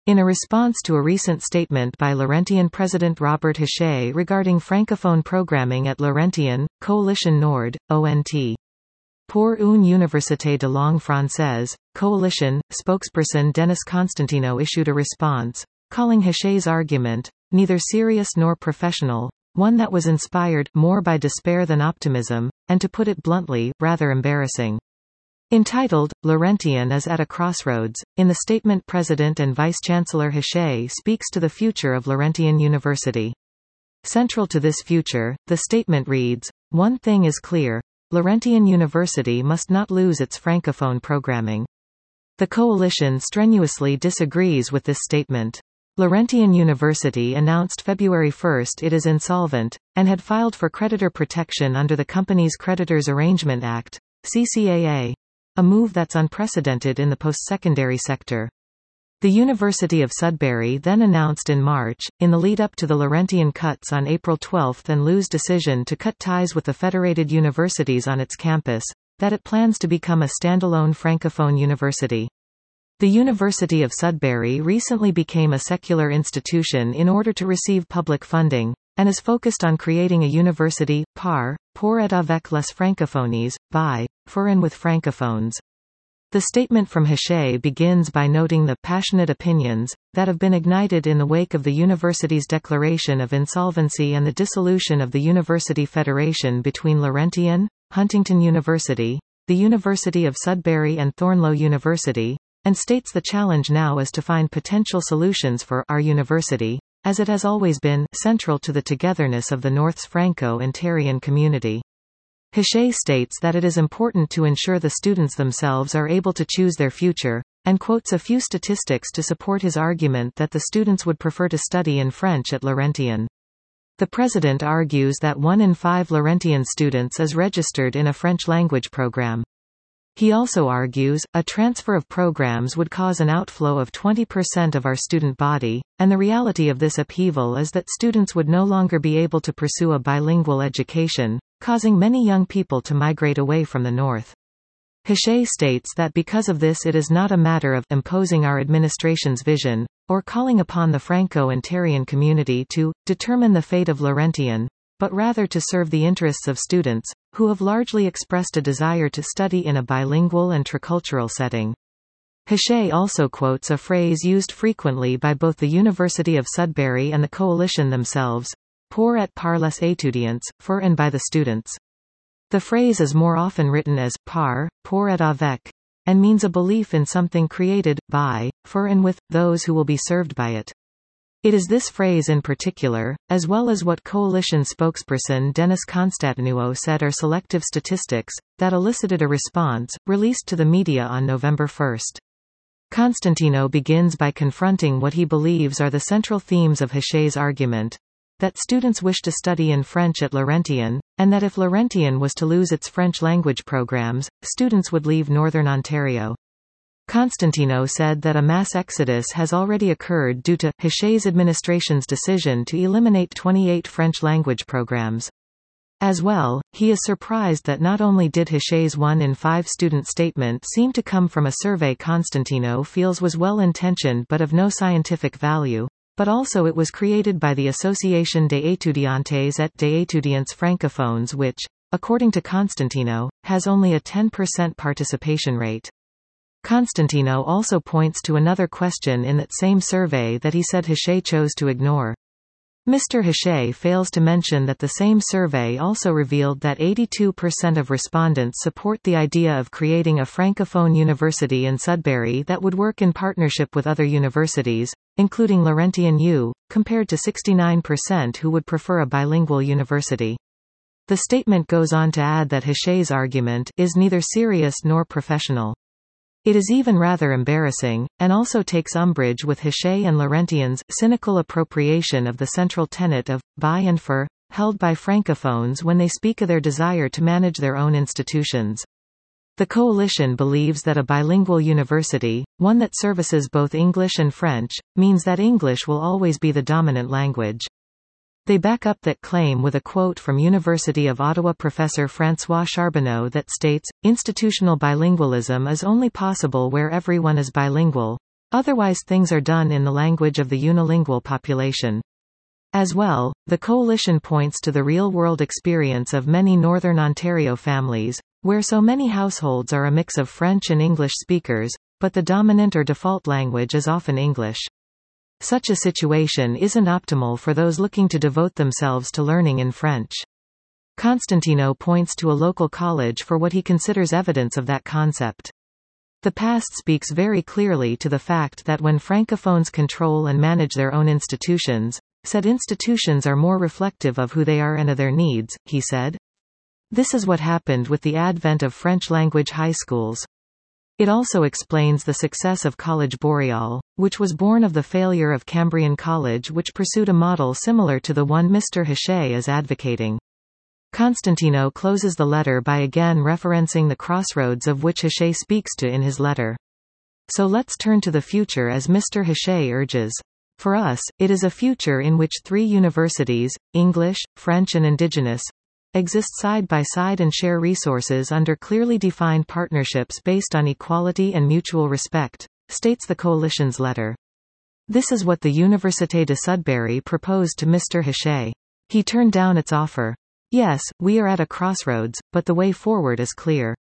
In a response to a recent statement by Laurentian President Robert Hachey regarding francophone programming at Laurentian, Coalition Nord, ONT. Pour une université de langue française, Coalition, spokesperson Denis Constantino issued a response, calling Hachey's argument, neither serious nor professional, one that was inspired more by despair than optimism, and to put it bluntly, rather embarrassing. Entitled, Laurentian is at a crossroads, in the statement President and Vice-Chancellor Hachey speaks to the future of Laurentian University. Central to this future, the statement reads, "One thing is clear. Laurentian University must not lose its francophone programming." The coalition strenuously disagrees with this statement. Laurentian University announced February 1 it is insolvent, and had filed for creditor protection under the Companies Creditors Arrangement Act, CCAA. A move that's unprecedented in the post-secondary sector. The University of Sudbury then announced in March, in the lead-up to the Laurentian cuts on April 12 and LU's decision to cut ties with the federated universities on its campus, that it plans to become a standalone francophone university. The University of Sudbury recently became a secular institution in order to receive public funding, and is focused on creating a university, pour et avec les francophonies, by, for and with francophones. The statement from Hachey begins by noting the passionate opinions that have been ignited in the wake of the university's declaration of insolvency and the dissolution of the University Federation between Laurentian, Huntington University, the University of Sudbury and Thornloe University, and states the challenge now is to find potential solutions for our university, as it has always been central to the togetherness of the North's Franco-Ontarian community. Hachey states that it is important to ensure the students themselves are able to choose their future, and quotes a few statistics to support his argument that the students would prefer to study in French at Laurentian. The president argues that 1 in 5 Laurentian students is registered in a French language program. He also argues, a transfer of programs would cause an outflow of 20% of our student body, and the reality of this upheaval is that students would no longer be able to pursue a bilingual education, causing many young people to migrate away from the north. Hachey states that because of this it is not a matter of imposing our administration's vision, or calling upon the Franco-Ontarian community to determine the fate of Laurentian, but rather to serve the interests of students, who have largely expressed a desire to study in a bilingual and tricultural setting. Hachey also quotes a phrase used frequently by both the University of Sudbury and the coalition themselves, pour et par les étudiants, for and by the students. The phrase is more often written as pour et avec, and means a belief in something created by, for and with, those who will be served by it. It is this phrase in particular, as well as what coalition spokesperson Denis Constantino said are selective statistics, that elicited a response, released to the media on November 1. Constantino begins by confronting what he believes are the central themes of Hachey's argument, that students wish to study in French at Laurentian, and that if Laurentian was to lose its French language programs, students would leave Northern Ontario. Constantino said that a mass exodus has already occurred due to Hachey's administration's decision to eliminate 28 French language programs. As well, he is surprised that not only did Hachey's 1 in 5 student statement seem to come from a survey Constantino feels was well-intentioned but of no scientific value, but also it was created by the Association des étudiantes et des étudiants francophones which, according to Constantino, has only a 10% participation rate. Constantino also points to another question in that same survey that he said Hachey chose to ignore. Mr. Hachey fails to mention that the same survey also revealed that 82% of respondents support the idea of creating a francophone university in Sudbury that would work in partnership with other universities, including Laurentian U, compared to 69% who would prefer a bilingual university. The statement goes on to add that Hachey's argument is neither serious nor professional. It is even rather embarrassing, and also takes umbrage with Hachey and Laurentian's cynical appropriation of the central tenet of by and for, held by francophones when they speak of their desire to manage their own institutions. The coalition believes that a bilingual university, one that services both English and French, means that English will always be the dominant language. They back up that claim with a quote from University of Ottawa professor François Charbonneau that states, "Institutional bilingualism is only possible where everyone is bilingual. Otherwise things are done in the language of the unilingual population. As well, the coalition points to the real-world experience of many Northern Ontario families, where so many households are a mix of French and English speakers, but the dominant or default language is often English. Such a situation isn't optimal for those looking to devote themselves to learning in French. Constantino points to a local college for what he considers evidence of that concept. The past speaks very clearly to the fact that when Francophones control and manage their own institutions, said institutions are more reflective of who they are and of their needs, he said. This is what happened with the advent of French-language high schools. It also explains the success of College Boreal, which was born of the failure of Cambrian College, which pursued a model similar to the one Mr. Hachey is advocating. Constantino closes the letter by again referencing the crossroads of which Hachey speaks to in his letter. So let's turn to the future, as Mr. Hachey urges. For us, it is a future in which three universities, English, French and Indigenous, exist side by side and share resources under clearly defined partnerships based on equality and mutual respect, states the coalition's letter. This is what the Université de Sudbury proposed to Mr. Hachey. He turned down its offer. Yes, we are at a crossroads, but the way forward is clear.